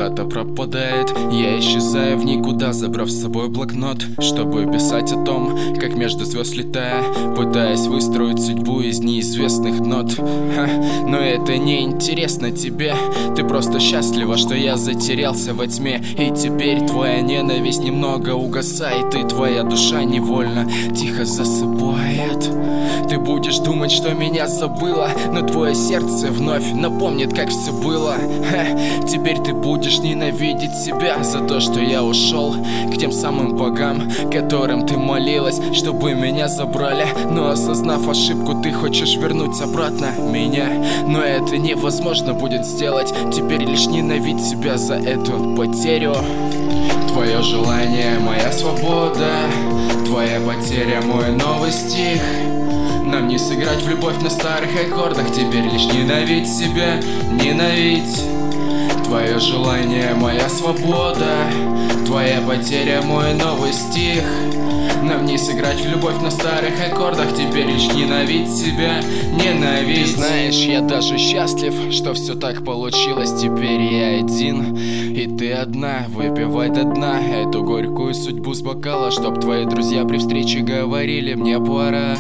куда-то пропадает. Я исчезаю в никуда, забрав с собой блокнот, чтобы писать о том, как между звезд летая, пытаясь выстроить судьбу из неизвестных нот. Но это не интересно тебе. Ты просто счастлива, что я затерялся во тьме. И теперь твоя ненависть немного угасает, и твоя душа невольно тихо засыпает. Ты будешь думать, что меня забыла, но твое сердце вновь напомнит, как все было. Теперь ты будешь ненавидеть себя за то, что я ушел к тем самым богам, которым ты молилась, чтобы меня забрали. Но осознав ошибку, ты хочешь вернуть обратно меня. Но это невозможно будет сделать. Теперь лишь ненавидеть себя за эту потерю. Твое желание, моя свобода, твоя потеря, мой новый стих. Нам не сыграть в любовь на старых аккордах. Теперь лишь ненавидеть себя, ненавидеть. Твое желание, моя свобода, твоя потеря, мой новый стих. Нам не сыграть в любовь на старых аккордах. Теперь лишь ненавидеть себя, ненавидеть. Ты знаешь, я даже счастлив, что все так получилось. Теперь я один, и ты одна. Выпивай до дна эту горькую судьбу с бокала, чтоб твои друзья при встрече говорили: мне пора.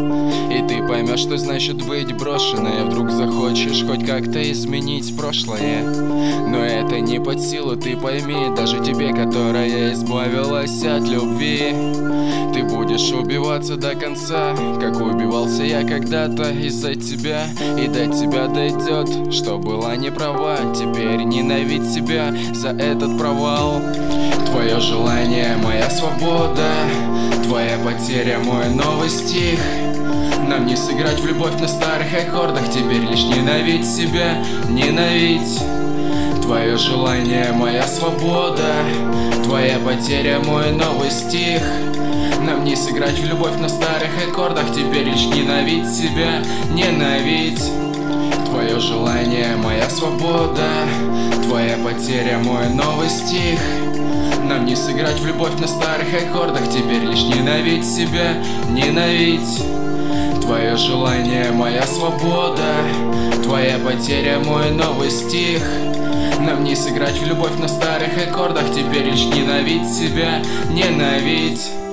И ты поймешь, что значит быть брошенной. Вдруг захочешь хоть как-то изменить прошлое. Но это не под силу, ты пойми. Даже тебе, которая избавилась от любви. Ты будешь убиваться до конца, как убивался я когда-то из-за тебя. И до тебя дойдет, что была не права. Теперь ненавидь себя за этот провал. Твое желание, моя свобода, твоя потеря, мой новый стих. Нам не сыграть в любовь на старых аккордах. Теперь лишь ненавидеть себя, ненавидеть. Твое желание, моя свобода, твоя потеря, мой новый стих. Нам не сыграть в любовь на старых аккордах. Теперь лишь ненавидеть себя, ненавидеть. Твое желание, моя свобода, твоя потеря, мой новый стих. Нам не сыграть в любовь на старых аккордах. Теперь лишь ненавидеть себя, ненавидеть. Твое желание, моя свобода, твоя потеря, мой новый стих. Нам не сыграть в любовь на старых аккордах. Теперь лишь ненавидеть себя, ненавидеть.